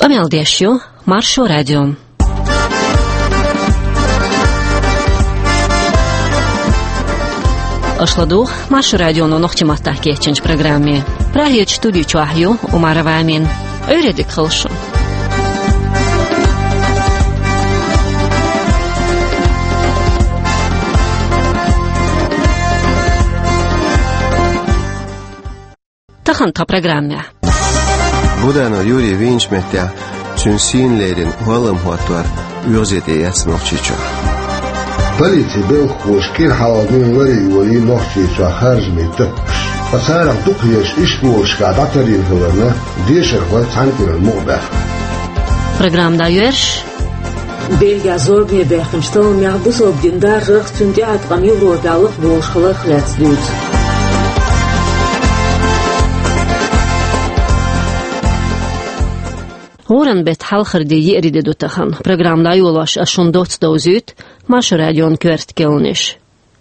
Qameldeshu Marsho Radio. Ashladou Marsho Radio no noqtimatda keçinç proqramı. Prahiya studiya çahyu Umarova Amin. Öyrədik xılşı. Tahan ta proqramı. Budano Yuri Vinçmetya Çünsinlerin hualımhuatlar üyozete yatsnoqchicho. Politsiya belxoşki haladınları vali noqchicho xarjmeti. Pasara tuqyeş işboşka datarin hılarına deşerwa tankirin muğbah. Programda yürüş. Belga zorgni beximstal miyabus obdindar rıq tündi atqam Evropalıq boşqılıq lətsdüz. Oran bet halxırdı yeridi dutaxan. Programda yolaş aşundot dozüt, Marsho Radyon kört kelniş.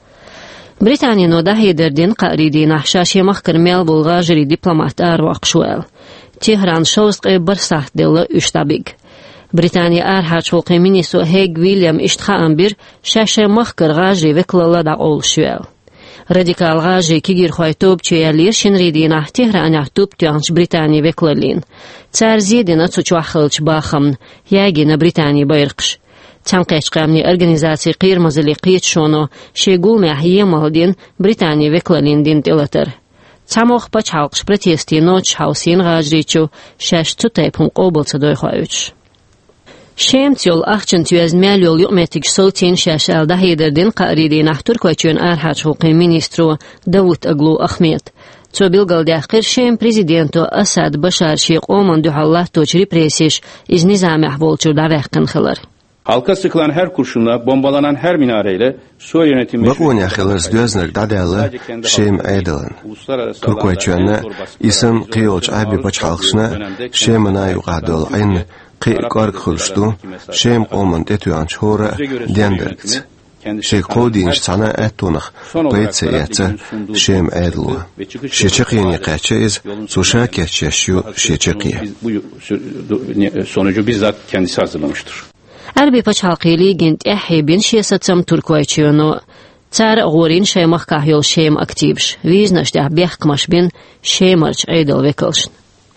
Britaniya no dahidirdin qaridi nahşaş yemaq kırmel bulğa jiri diplomat arvaq şuel. Tehran şovsqı bir sahdili üçtabig. Britaniya arhaç volqi ministru Haig William iştxaan bir şaşı maqkır gajri veklala da ol şuel. Radikal gajri kigir xoytub çeyalir şinridina Tehran yahtub tüyanç Britaniya veklalin. Tsar zedina tsuçuaxılç baxım, yagina Britaniya bayrqış. Tanqeçqamni organizatsiya qirmazili qiytşonu şegulmah yemaldin Britaniya veklalindin tilatır. Tamoq paçhalqış protesti noç hausin gajriçu şaş tutaypun qobolca doyxoyuç. Şemtiyol axçın tüyezmel yol yuqmetik sotin şaş aldahedirdin qaridin Türkçün arhaç huquqi ministru Davut Aglu Ahmet. Çobilgaldaqir şem prezidentu Asad Bashar Sheikh Oman duhallah toç represiş iz nizam ahvolçur davaqın xılır. Halka sıkılan her kurşunla, bombalanan her minareyle Suriye yönetimi... Bakun yaxılız döznek dadalı şem aydalan. Türkçüne isim qiyolç abi başhalqışına şemina yuqadıl aynı qiyqar qılışdu şem Oman detüyan çora dendirgç. Qodinç sana ettunaq paytsayatsa şem aydalı. Şeçiqiyeni qaçayız, suşa keçeşyu şeçiqiye. Bu sonucu bizzat kendisi hazırlamıştır. Erbi paçhalqili gint ehibin şesatsam Türkçüno. Tsar qorin şemaq qahyol şem aktivş. Viznaşda behqmaş bin şemarç aydal vekalşn.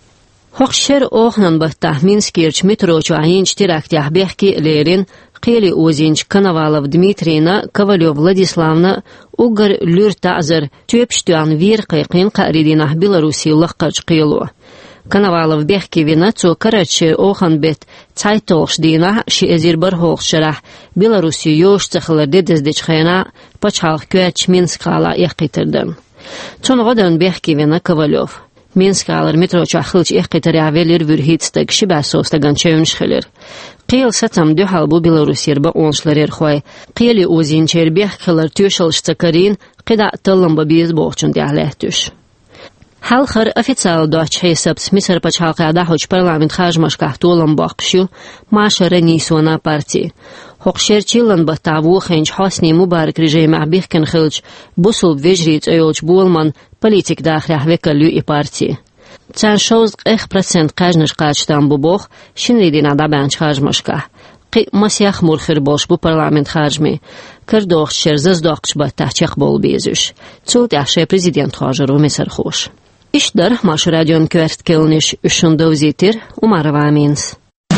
Hoqşer oğnan bahta Minskirç metroçu ayinç tiraktah behki lerin qeli ozinç Konovalov Dmitriyna Kovalyov Vladislavna Ugar Lürtazır tüpştüan vir qayqin qaridinah Belarusi laqqa qiylu. Konovalov behki vinatsu Karachi oğan bet Tsaytolx dina şi ezirbar hoqşarah Belarusi yoş tsıxlar dedizdiç xayna paçhalq köç Minsk qala yaqitirdim. Çonğadan behki vina Kovalyov. Minsk alır metroçu axılç eqitari avelir vürhitstak şibasostagan çevnşxilir. Qiyl satam duhal bu Belarusir ba onşlar erxoy. Qiyli ozinçer behkilar tüşalştakarin qida tallamba biz boğçun diahlehtuş. Halxar oficial doç hesabs Misr paçhalqada hoç parlament xajmaşqah tolan baqşu maşara nisona parti. Hoqşerçilan batavu xenç Hosni Mubarak rejimi bihkin xilç busul vejrit ayolç bolman politik daxrah vekalü i parti. Çan şoz 40% qajnış qaçtan bu box şinridina da banç xajmaşqah. Qi masyax murxir boş bu parlament xajmi. Kırdoq şerzaz doqç batahçaq bol bezüş. Çult yaxşı prezident xajru Misr xoş. İşdar Marsho Radyon kört kelniş üşünde uzitir Umarova Amins.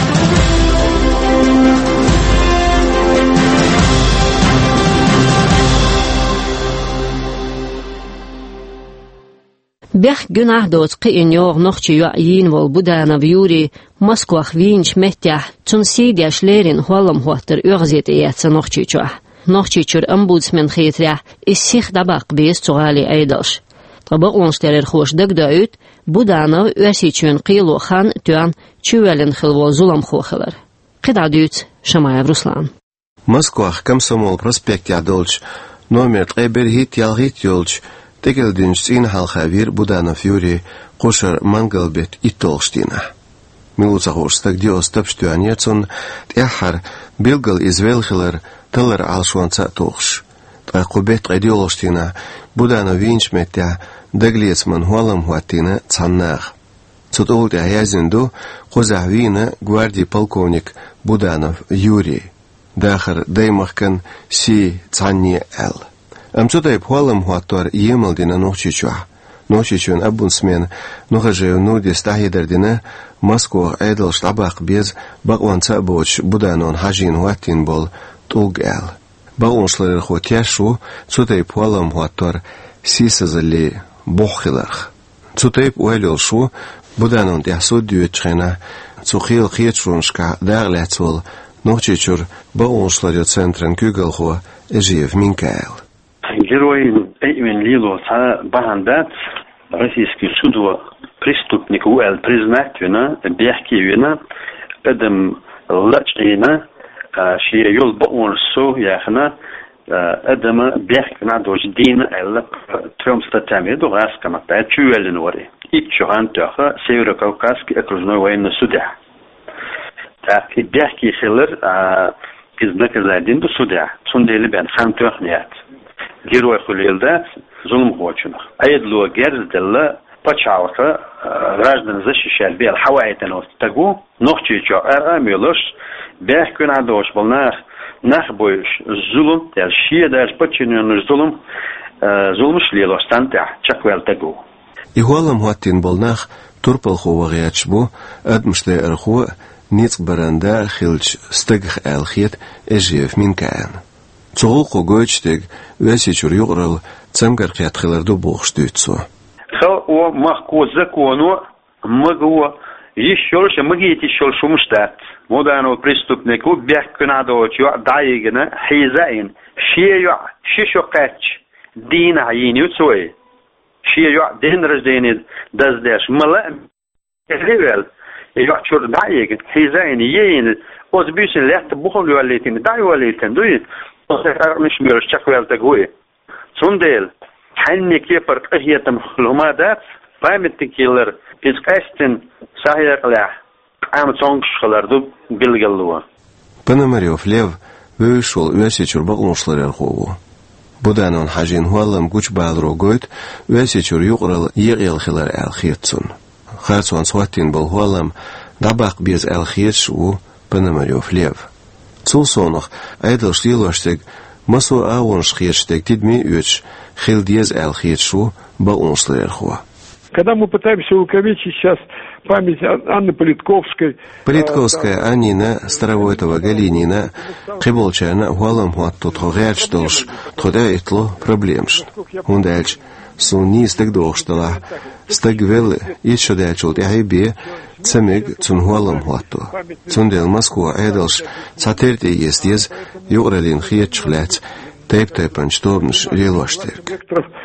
Beh günah doç qiyin yoğ noqçı yuayin vol Budanov Yuri Moskvah vinç mehtah çunsidyaşlerin hualam huatır öğzet eyatsa noqçıçuah. Noqçıçur ombudsman xitrah issix dabaq bez çuğali aydalş. Tabaq onşterer xoş dagdaüt Budanov ösiçün qiylu xan tüan çüvelin xilvol zulam xoxılar. Qidadüt Şamayev Ruslan. Moskvah Komsomol prospekt yadolç nomer qeberhit yalhit yolç tegeldinç sin halxavir Budanov Yuri qoşar mangalbet ittolştina. Miluzahorstak dios tapştüanyetsun tehar bilgal izvelxilar talar alşuansa toğş. Qubet qediolştina Budanov vinçmetya daglietsman hualam huatina tsannaq. Цутол Язинду Хозахвина гвардии полковник Буданов Юрий. Дахар Деймахкан Си Цанни Эл. Амцутай Пхуалам Хуатор Емалдина Нохчичуа. Нохчичун Абунсмен Нухажев Нуди Стахидардина Москва Эдл Штабах без Бакванца Боч Буданон Хажин Хуатин бол Туг Эл. Бауншлер Хотяшу Цутай Пхуалам Хуатор Сисазали Бохиларх. Цутай Уэлилшу Буданон Ясуд Дючхена Цухил Хиечруншка Дарлецул Нохчичур Бауншлер Центрен Кюгалхо Эжиев Минкаэл. Герой Эймен Лило Бахандат, российский суд преступник УЛ признать вина, бяхки вина, эдем лачина, шия юл баунсу яхна, эдем бяхкна дож дин эл трем статьями до раскама пятюэлен вори. И чухантаха Северо-Кавказский окружной военный судья. Так и бяхки хилер изнаказадин до судья. Сундели бен хантуах нет. Герой хулилда зулм хочунах. Айдло герздела почалка граждан защищать бел хавайтен остагу, нохчичо амилош бяхкун адош волнах нахбоиш зулм, ял шиедаш подчиненный зулм шлило станта чаквелтагу. Игуалам хуаттин болнах турпалху вагиячбу адмште эрху ниц баранда хилч стыгх элхит эжиев минкаэн. Цугулху гойчтег весичур юграл цемгар кятхиларду бухштуйцу. О махко закону могу еще лучше могите еще шумштат. Модану преступнику бяхкунадочу дайгна хизаин шею шишокач дин аиню цой. Шею дин рождения даздеш мала левел. Я чур дайгн хизаин ейн озбисен лет бухолюалитин дайвалитин дуй. مش ميرش تقوال تقوي سونديل حني كيفر قهيتم خلومادات فامتكيلر إسقاستن صحيح لا عام تونكش خلاردو بلغلوا Пономарев Лев вышел весечур баглушлар архову. Буданон хажин хуалам гуч баалро гойт весечур юграл егел хилар алхитсун. Харцуан сватин был хуалам дабак без алхитш у Пономарев Лев. Цулсонох айдал штилоштег масу аунш хирштег тидми үч хилдез алхитшу бауншлерху. Когда мы пытаемся увековечить сейчас память Анны Политковской. Политковская Аннина, Старовойтова Галинина, Киболчана, Хуалам Хуаттут Хогерчдолш, Тходаитло проблемш. Ундальч, Сунни стегдохштала, стегвелы, Ичодачулт Яхибе, Цемиг Цун Хуалам Хуатту. Цундел Москва Айдалш, Цатерте Естез, Юралин Хиечхляц, Тейп-тейпанч Тобнш Релоштерк.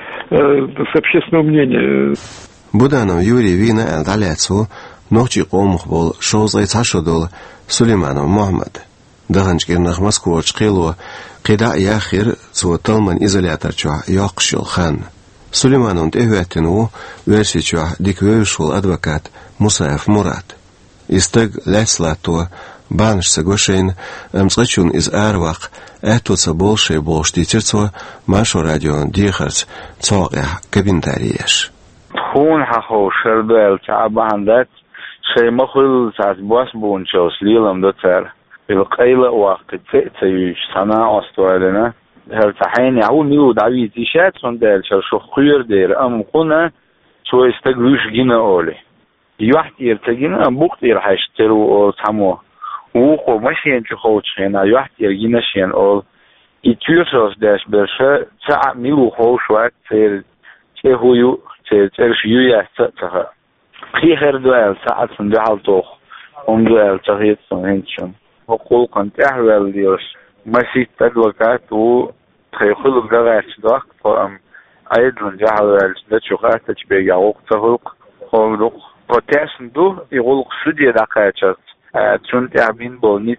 С общественного мнения. Буданов Юрий Вина Алдаляцу, Нохчи Комх был Шоузай Цашудол, Сулейманов Мухаммад. Даханчкирнах Москва Чхило, Кида Яхир, Цуаталман изоляторчуа Йокшил Хан. Сулейманов Тевятину, Версичуа Диквевишул адвокат Мусаев Мурат. Истег Ляцлату, Банш Сагошейн, Мцачун из Арвах, Этуца Болшей Болштитерцу, Машу Радион Дихарц, Цоя Кабинтариеш. خون حخو شربل تعباندت شيء مخل ساعت باس بونشوس ليلم دتر القيلة وقت تيش سنة أستوالنا هل تحين يعول ميو دعوي تيشات صندال شو خير دير أم قنا شو استقلوش جينا أولي يوحت يرتجينا بوقت يرحشترو أو تمو وقو ماشيين شخوش هنا يوحت يرجينا شين أول يتيرسوس داش برشا ساعة ميو خوش وقت تيهويو ترش يويا تها خير دوال ساعة سندحال توخ دوال تغيير سنهنشن وقول كنت أحوال ديوش ماشي تدوكات و تخيخلق دغاية شداك فأم أيضا جحوال شدشوكات تجبيع وقتهلق خلق وتاسن دو يغلق سودية دقايتشت تشونت أعبين بولنيت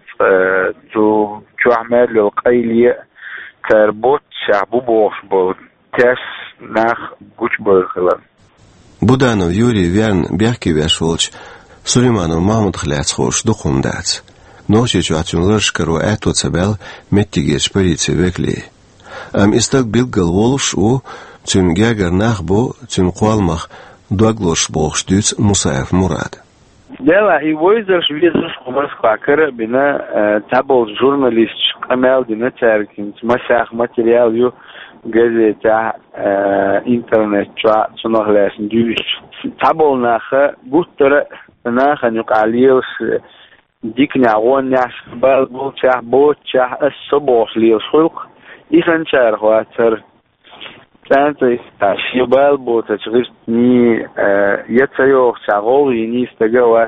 جو عمال للقايلية تربوت شعبو بوش بول تاس ناخ гуч бахла. Буданов Юрий Верн бяхки вешволч, Сулейманов Махмуд хляцхош духундац. Ночи чуатюн лыршкару эту цебел меттигеш полиции векли. Истак билгал волш у цюн гягар нахбу цюн куалмах دوغلوش بوخشدوت مصاف مراد دلا هي ويزرش ويزرش خمس قاكر بنا تابل جورناليست قمال دي نتاركين مساخ ماتريال يو gazeta internet تنوه لاسن دوش تابل ناخا بوتر ناخا نقاليوش ديك نعوان ناس بال بوتشاه بوتشاه الصبوح ليوشلق إخن شارخ واتر تانت شبال بوتشغيش ني يتسيوخ شاغول يني استقوات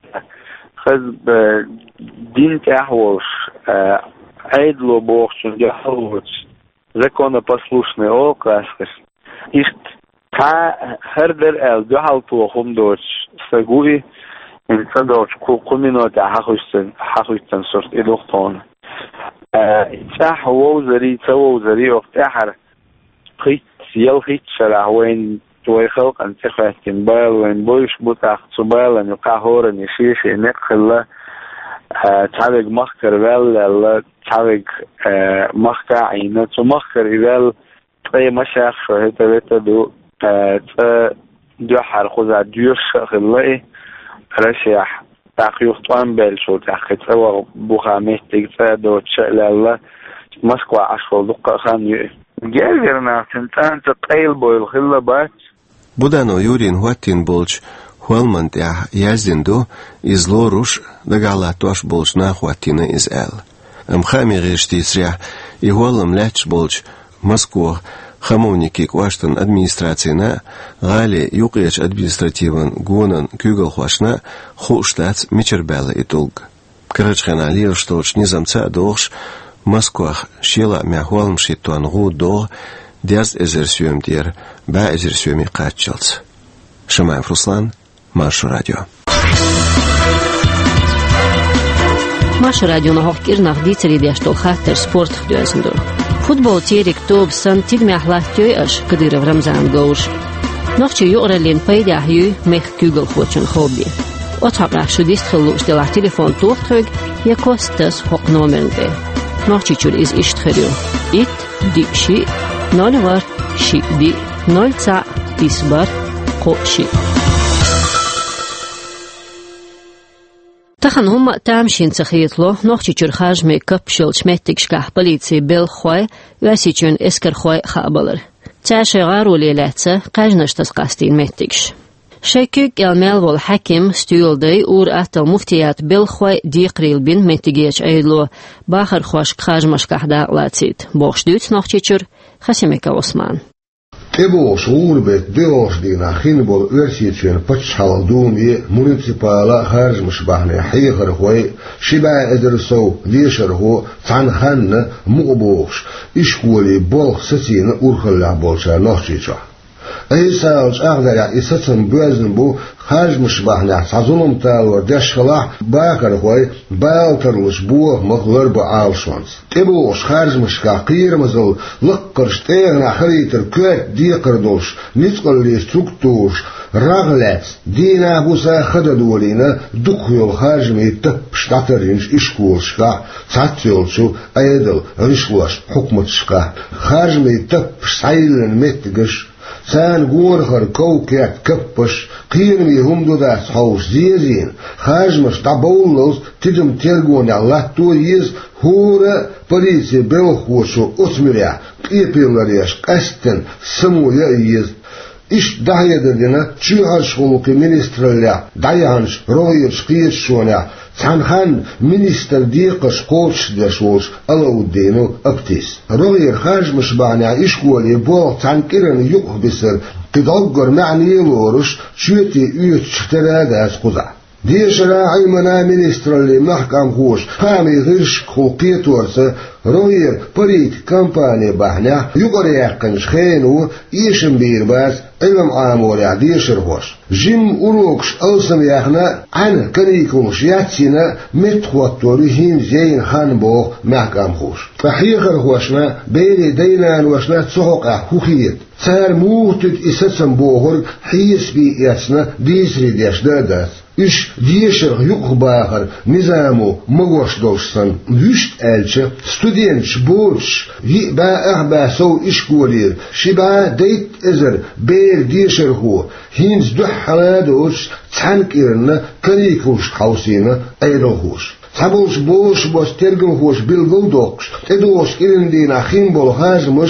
خذ دين تحوش عيدلو بوخشن جحوش законопослушный окласс. Ist herder جهالتو خم دوش سجوي إن صدق كومينو تحققتن صرت إلوختون. تح ووزري توزري وقتحر قيت يلقيت شرع وين توي خلق أن تخلق بال وين بوش بتاع صبال أن يقهور أن يشيش نقل تعرق مخكر ولا تعرق مخكر عينه ومخكر إذا أي مشاخ شو هتا دو دو حرقوزا ديوش خلقي رشيح تاقيوخ طوان بلشو تاقيت سوا بوخاميش تيكتا دو تشعل الله مسكوا عشو دقا خان يؤي جايرنا تنتان تقيل بويل خلا بات Budano Jurin Huatin bolč Hualmant yazdindu iz Lorush dagala tosh bolč na Huatina iz El. Amkhami gishtisrya I Hualam lach bolč Moskva Хамовники Кваштан администрацияна гали юқияч административан гонан кюгал хвашна хуштац мичербала итулг. Карачхана лиршточ низамца дохш Москвах шила мяхвалм шитуан гу до дяз эзерсюем дер ба эзерсюеми качалц. Шамаев Руслан, Маша радио. Маша радио на хоккирнах дицери дештол хаттер спорт хдюэзндур. Футбол терек тобсан тидмяхлахтёй аш кадыров Рамзан гоуш. Нохчи югралин пайдяхью мех кюгл хочен хобби. Отхабрах шудист хылуш делах телефон тухтхög я костас хок номернбе. Нохчи чур из иштхерю. Ит дикши 0 var ши ди 0 ца тисбар قوشي تخن هم تامشين تخيطلو نوختي چرخاج مي كبشل شمتك شكاح بليتسي بيل خوي واسيچون اسكر خوي خابلر تاشي غارو ليلاتسا قاجنش تسقاستين متكش شاكوك المال والحكم ستيول دي اور اتل مفتيات بيل خوي ديقريل بين متگيش ايدلو باخر خوش قاج مشكاح دا لاتسيت بوخش دوت نوختي چر خسيميكا عثمان Ebo suurbet deosdina hinbol versiitsen patshaldum ye municipala harjmshbahne higer hoy shiba ederso lesherho tanhan mubosh ishkoli bol satin urkhla bolcha nochicha aysaals agdara isatsan bezn bu harjmshbahne sazulum talor dashkhala bakar hoy balterlus bu maglar ba alshons ebo harjmshka qirmazul liqqerstegen khriter kut diqerdos nitqalli struktuurs raglets dina busa khadadolina dukhul harjmi tapshtaterins ishkolska satyolchu ayedel rishwas hukmatska harjmi tapsailen metgish سان غورخر كوكات كبش قيرمي هم دا صوش زيزين خاجمش تابولوس تدم تلقون الله تويز هورا بريسي بلخوشو اسمريا قيبيلاريش قستن سمو يأيز إش دعية دينا تشيهاش خلوكي منستراليا دعيهانش رويرش قيرشونيا تانخان منستر ديقش قوش دشوش ألو دينو أبتيس روير خاج مشبعني إشكولي بوغ تانكيرن يقبسر قدقر معني لورش شوتي يتشتراداس قزع ديش راعي منا منسترالي محكم خوش هامي غيرش خلقيت ورسة روير بريد كامباني بحنا يقريقنش خينو يشم بيرباس علم عاموري ديشر خوش جيم أروكش ألسم يخنا عن كنيكوش ياتسينا متخوطوريهين زين هانبوغ محكم خوش فحيخر خوشنا بيلي دينان وشنا تسحق خوخيت Цар мухтит исацам богор хисби ясна дисри дяшдадас. Иш дешер юхбахар низаму могош должсан. Вюшт эльче студентш борш ви ба ахба сау ишколир шиба дейт эзер бер дешер ху хинз духаладош цанкирна карикуш хаусина айрохуш. Sabos boos was tergen hoos bilguldoks. Edoos irindien achim bol hazmus.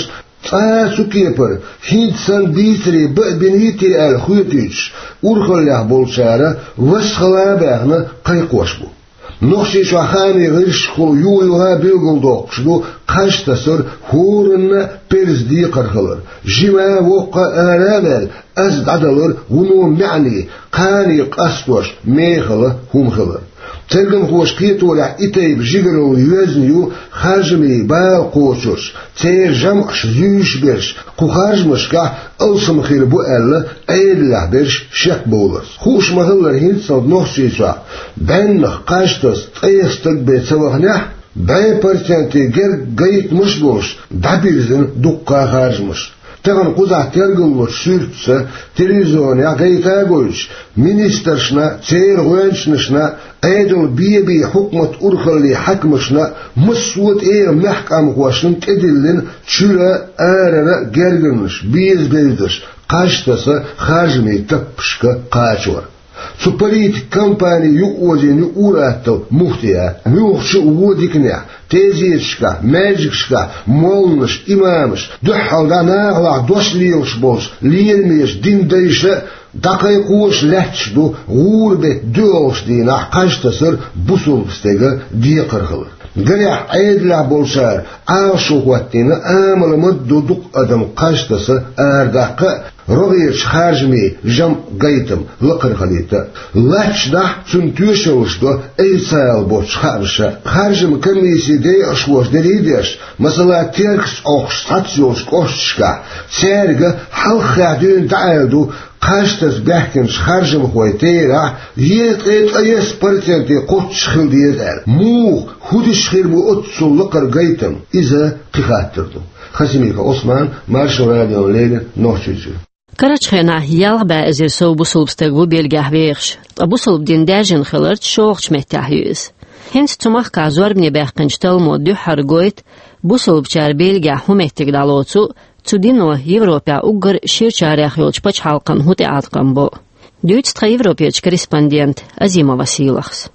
Sukeper, Hintsan Bitri, Beniti al Huitich, Urgelag Bolsara, Westgelaberne, Kaikosbu. Nog steeds wachani risco, Julia Bilguldoks, Kastasur, Horen, Persdiekergeler, Jima Woka Arabel, Asdadaler, Uno Mani, Kani Astos, Megele, Humgeler. Tergen hoos Ketola Iteib Jigerol Jueznju, Hajmi Baal Kosos, Ter Jamx Juisbers, Kuhajmuska, Ulsum Girbu Elle, Eidlahbers, Shekbolers. Hoes Mahiller Hintsand nog steeds wa. Ben nog Kastas, Eestuk Betsawagna, Bijpartjante Ger Gait Musbos, Dabirzen Dukka Hajmus. Tegen Kuza Tergelot Surtse, Televisionia Gaitagois, Ministersna, Ter Wenschna, Eidel Bibi Hukmat Urgeli Hakmusna, Muswood Mehkam Washington, Edilin, Chula, Arana, Gergens, Biesbelders, Kastasa, Hajmi, Tapska, Kachor. Zu politik kampanje juozen urato muhtia, muhshu wodiknya, tezitska, magicska, molnus, imams, duhaldana, dosliels bos, liermees, dindeische, dakay koos letsdu, gurbet duolsdina, kastasır, busulstege, diekergeler. Gariah eidla bolsar, aashuwattina, amalmuddu duk adam kastası, ardaqı, Rogic Hajmi, Jam Gaitam, Lakarhalita, Lachda, Suntushawsto, Eisal Boch Harsha, Hajim Kamisi de Ashwas de Lidias, Masala Tirks och Statios Kostska, Serga, Halchadun Daeldu, Kastas Behkens Hajim Hoitera, Yet Ayes Partente Kotschildier, Mu, Hudishirbu Utsul Lakar Gaitam, Iza Kihaterdu. Хаsimika Osman, Marshall Radio Leden, Nochchuju. Karachena yalba ezir so busulbstegu belgahvex. Abusulb din dajin khilert shoqch mehtahüz. Hens tumach kazwarbni behqinchtal moddu hargoit busulb char belgah humehtig dalotsu Tsudino Европа угр ширчарях ёлчпач халкан хути аткамбо. Дүйцтха Европеч корреспондент Азима Василахс.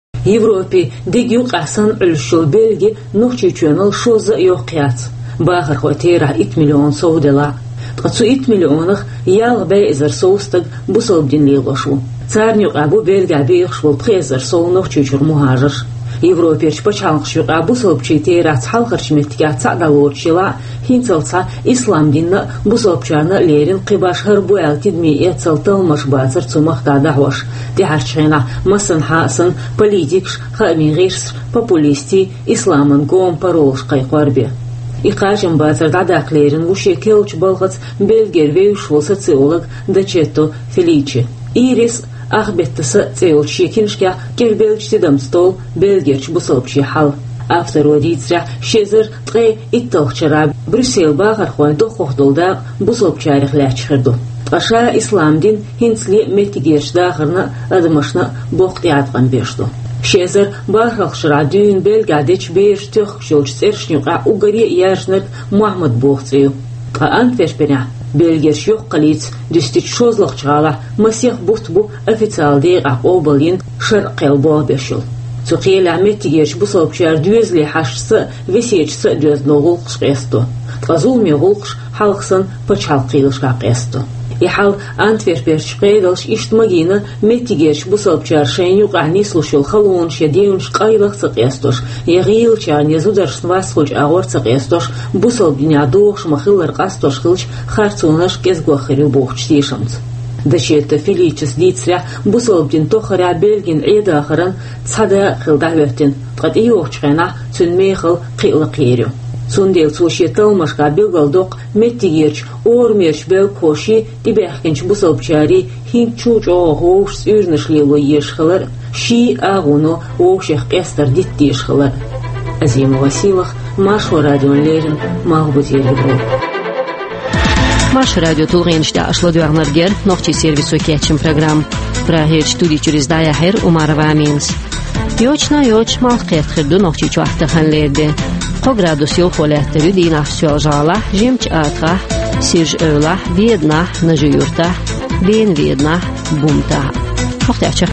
Европе дегю қасан үлшул белги нухчичөнал шоза ёқият. Бахар хотера 1 миллион соудела. Тқацу 1 миллионах ял бейзер соустаг бусылбдин лилошу. Царнюк абу белга бейхшвол презер соу нухчичур мухажыр. Европеч пачалқшук абу сылбчитера цхалқырчметтига цадалорчила хинцалца ислам динна бусылбчарна лерин қибашхар буэлтидми эцалталмаш бацар цумахта дахваш. Дихарчхена масын хасын политикш хамигирс популисти исламын гом паролш қайқарбе. Иқажым бацар дадақлерин вушекелч балғац белгервеюшвол социолог Дачетто Феличи. Ирис Ахбеттаса цейлчикиншка кербелчтидам стол белгерч бусылбчи хал. Автор водицра шезер тғе итталхчара Брюссел бағархуан доқохдолда бусылбчарих лячхырду. Тғаша исламдин хинцли метигерч дағырна адымашна боқти атқан бешду. Шезер бағархшыра дүйін белгадеч бейш төх шылч цершнюға угари яшнырд Мухаммад боқцею. Қа Антверпеня Белгерш yok qalic düstüç şozluq çağala masih butbu ofitsial deqa obalin şarqel bobeşul. Tuqiyla metigerş bu sobçar düzli haşsı vesiyçsi düznogul qışqesto. Tqazulmi gulqş halqsın paçalqilışqa qesto. İhal Antwerperç qeydalş iştmagina metigerş bu sobçar şenyuq ani slushul xalun şediyunş qaylaq qestoş. Yağil çan yazudarşn vasxuç ağorç qestoş bu sobdinya doğş maxillar qastoş qılç xartsunaş gezgoxri boğçtişams. Дачетто Феличис дицря бусолбдин тохара белгин эдахаран цада хилдавертин тqati yoqchqena цунмехил qilqirю. Сундел сушетал машка белгалдоқ меттигерч ормерч бел коши дибехкенч бусолбчари хинчуч оғош үрнышлело ешхылар ши агуно оғшех қестар диттешхылар. Азима Василах, Машва радиолерин, Махбут Елгибру. Маш радио Тулгеншта ашладуагнаргер нохчи сервису кетчим программ. Прагеч студии через дая хер Умарова Аминс. Йочна йоч малхет херду нохчи чуахта ханледе. Ко градус йо холеттери динах сюалжала, жимч атха, сирж өвла, видна, нажи юрта, бен видна, бумта. Нохтячах.